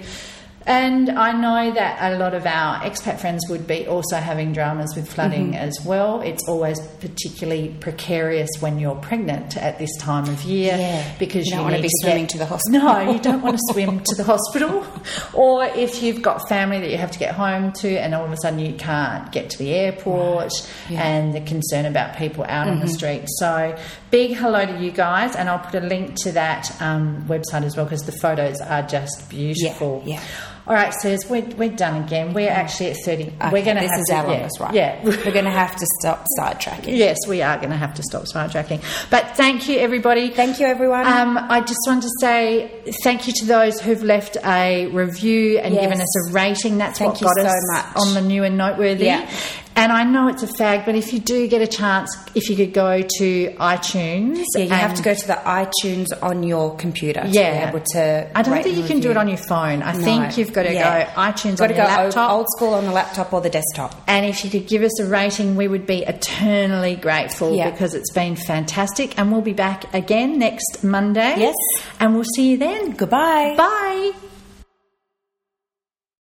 Speaker 1: And I know that a lot of our expat friends would be also having dramas with flooding
Speaker 2: Mm-hmm.
Speaker 1: as well. It's always particularly precarious when you're pregnant at this time of year
Speaker 2: Yeah.
Speaker 1: because
Speaker 2: You
Speaker 1: you,
Speaker 2: don't wanna
Speaker 1: need
Speaker 2: be
Speaker 1: to
Speaker 2: swimming
Speaker 1: get,
Speaker 2: to the hospital.
Speaker 1: No, you don't want to swim to the hospital. Or if you've got family that you have to get home to and all of a sudden you can't get to the airport,
Speaker 2: Yeah.
Speaker 1: and the concern about people out on the street. So big hello to you guys, and I'll put a link to that um, website as well because the photos are just beautiful.
Speaker 2: Yeah, yeah.
Speaker 1: All right, Suze, we're, we're done again. We're actually at thirty.
Speaker 2: Okay,
Speaker 1: we're going to
Speaker 2: this
Speaker 1: have
Speaker 2: is
Speaker 1: to,
Speaker 2: our
Speaker 1: yeah,
Speaker 2: longest run.
Speaker 1: Yeah.
Speaker 2: We're going to have to stop sidetracking.
Speaker 1: Yes, we are going to have to stop sidetracking. But thank you, everybody.
Speaker 2: Thank you, everyone.
Speaker 1: Um, I just want to say thank you to those who've left a review and
Speaker 2: Yes.
Speaker 1: given us a rating. That's
Speaker 2: Thank
Speaker 1: what
Speaker 2: you
Speaker 1: got
Speaker 2: so
Speaker 1: us
Speaker 2: much.
Speaker 1: on the New and Noteworthy.
Speaker 2: Yeah.
Speaker 1: And I know it's a fag, but if you do get a chance, if you could go to iTunes.
Speaker 2: Yeah, you have
Speaker 1: and-
Speaker 2: to go to the iTunes on your computer to
Speaker 1: Yeah.
Speaker 2: be able to.
Speaker 1: I don't
Speaker 2: rate
Speaker 1: think you
Speaker 2: and
Speaker 1: can do it
Speaker 2: review.
Speaker 1: on your phone. I
Speaker 2: No.
Speaker 1: think you've got to
Speaker 2: Yeah.
Speaker 1: go iTunes
Speaker 2: Got
Speaker 1: on
Speaker 2: to
Speaker 1: your
Speaker 2: go
Speaker 1: laptop.
Speaker 2: old, old school on the laptop or the desktop.
Speaker 1: And if you could give us a rating, we would be eternally grateful
Speaker 2: Yeah.
Speaker 1: because it's been fantastic. And we'll be back again next Monday.
Speaker 2: Yes.
Speaker 1: And we'll see you then.
Speaker 2: Goodbye.
Speaker 1: Bye.